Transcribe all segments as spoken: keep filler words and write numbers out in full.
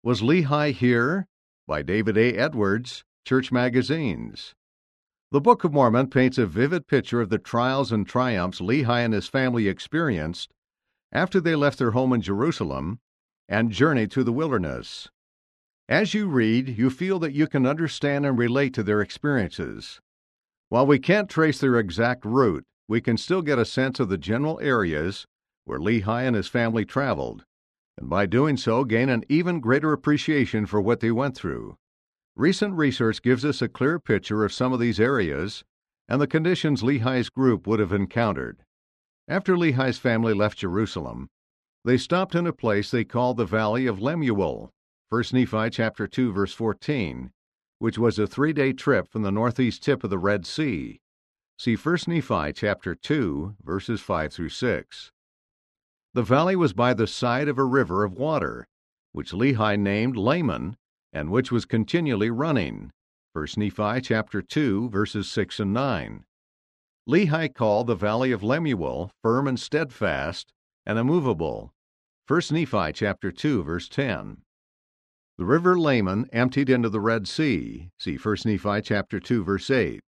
Was Lehi Here? By David A. Edwards, Church Magazines. The Book of Mormon paints a vivid picture of the trials and triumphs Lehi and his family experienced after they left their home in Jerusalem and journeyed through the wilderness. As you read, you feel that you can understand and relate to their experiences. While we can't trace their exact route, we can still get a sense of the general areas where Lehi and his family traveled, and by doing so gain an even greater appreciation for what they went through. Recent research gives us a clear picture of some of these areas and the conditions Lehi's group would have encountered. After Lehi's family left Jerusalem, they stopped in a place they called the Valley of Lemuel, First Nephi chapter two, verse fourteen, which was a three-day trip from the northeast tip of the Red Sea. See First Nephi chapter two, verses five through six. The valley was by the side of a river of water, which Lehi named Laman, and which was continually running. First Nephi chapter two, verses six and nine. Lehi called the valley of Lemuel firm and steadfast and immovable. First Nephi chapter two, verse ten. The river Laman emptied into the Red Sea. See First Nephi chapter two, verse eight.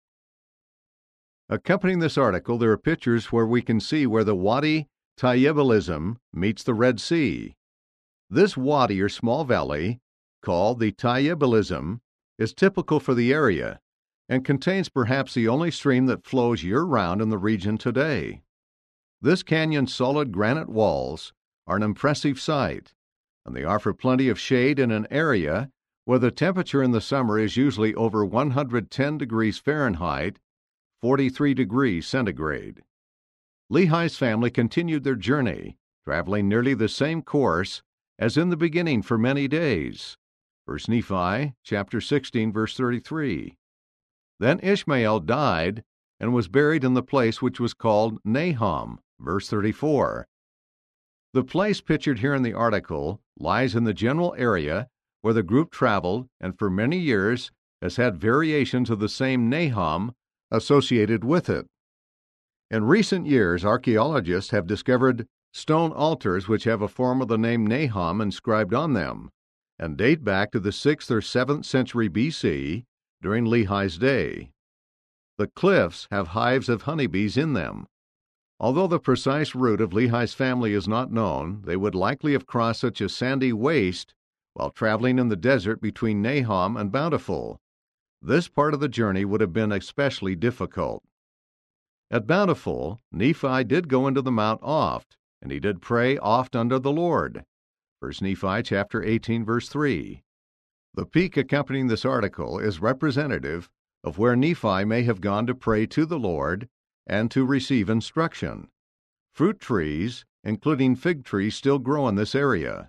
Accompanying this article, there are pictures where we can see where the Wadi Tayyebelism meets the Red Sea. This wadi or small valley, called the Tayyebelism, is typical for the area and contains perhaps the only stream that flows year-round in the region today. This canyon's solid granite walls are an impressive sight, and they offer plenty of shade in an area where the temperature in the summer is usually over one hundred ten degrees Fahrenheit, forty-three degrees centigrade. Lehi's family continued their journey, traveling nearly the same course as in the beginning for many days. First Nephi chapter sixteen, verse thirty-three. Then Ishmael died and was buried in the place which was called Nahom, verse thirty-four. The place pictured here in the article lies in the general area where the group traveled and for many years has had variations of the same Nahom associated with it. In recent years, archaeologists have discovered stone altars which have a form of the name Nahom inscribed on them and date back to the sixth or seventh century B C during Lehi's day. The cliffs have hives of honeybees in them. Although the precise route of Lehi's family is not known, they would likely have crossed such a sandy waste while traveling in the desert between Nahom and Bountiful. This part of the journey would have been especially difficult. At Bountiful, Nephi did go into the mount oft, and he did pray oft unto the Lord. First Nephi chapter eighteen, verse three. The peak accompanying this article is representative of where Nephi may have gone to pray to the Lord and to receive instruction. Fruit trees, including fig trees, still grow in this area.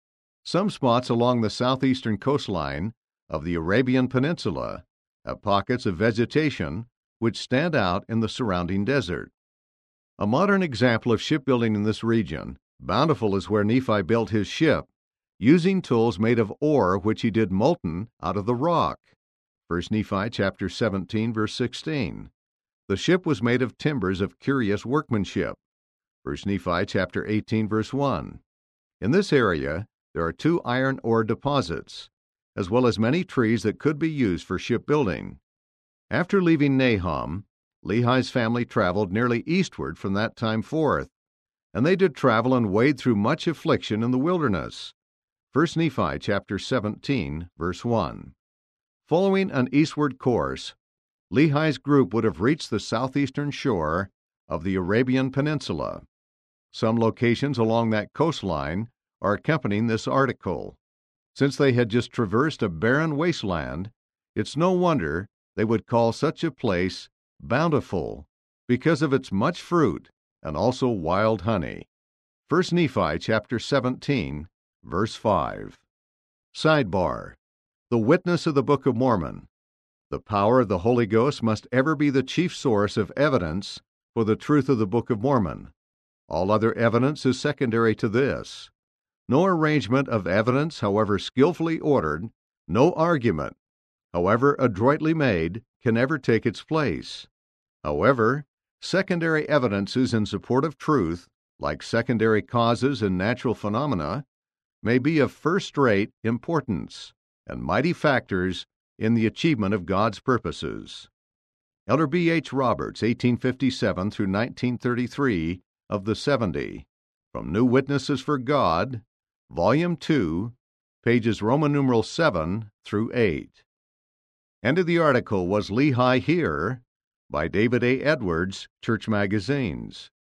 Some spots along the southeastern coastline of the Arabian Peninsula have pockets of vegetation which stand out in the surrounding desert. A modern example of shipbuilding in this region, Bountiful is where Nephi built his ship, using tools made of ore which he did molten out of the rock. First Nephi chapter seventeen, verse sixteen. The ship was made of timbers of curious workmanship. First Nephi chapter eighteen, verse one. In this area, there are two iron ore deposits, as well as many trees that could be used for shipbuilding. After leaving Nahom, Lehi's family traveled nearly eastward from that time forth, and they did travel and wade through much affliction in the wilderness. First Nephi chapter seventeen, verse one. Following an eastward course, Lehi's group would have reached the southeastern shore of the Arabian Peninsula. Some locations along that coastline are accompanying this article. Since they had just traversed a barren wasteland, it's no wonder they would call such a place Bountiful because of its much fruit and also wild honey. First Nephi chapter seventeen, verse five. Sidebar: The witness of the Book of Mormon. The power of the Holy Ghost must ever be the chief source of evidence for the truth of the Book of Mormon. All other evidence is secondary to this. No arrangement of evidence, however skillfully ordered, no argument, however adroitly made, can ever take its place. However, secondary evidences in support of truth, like secondary causes and natural phenomena, may be of first-rate importance and mighty factors in the achievement of God's purposes. Elder B H. Roberts, eighteen fifty-seven through nineteen thirty-three, of the seventy, from New Witnesses for God, Volume two, pages Roman numeral seven through eight. End of the article was Lehi Here by David A. Edwards, Church Magazines.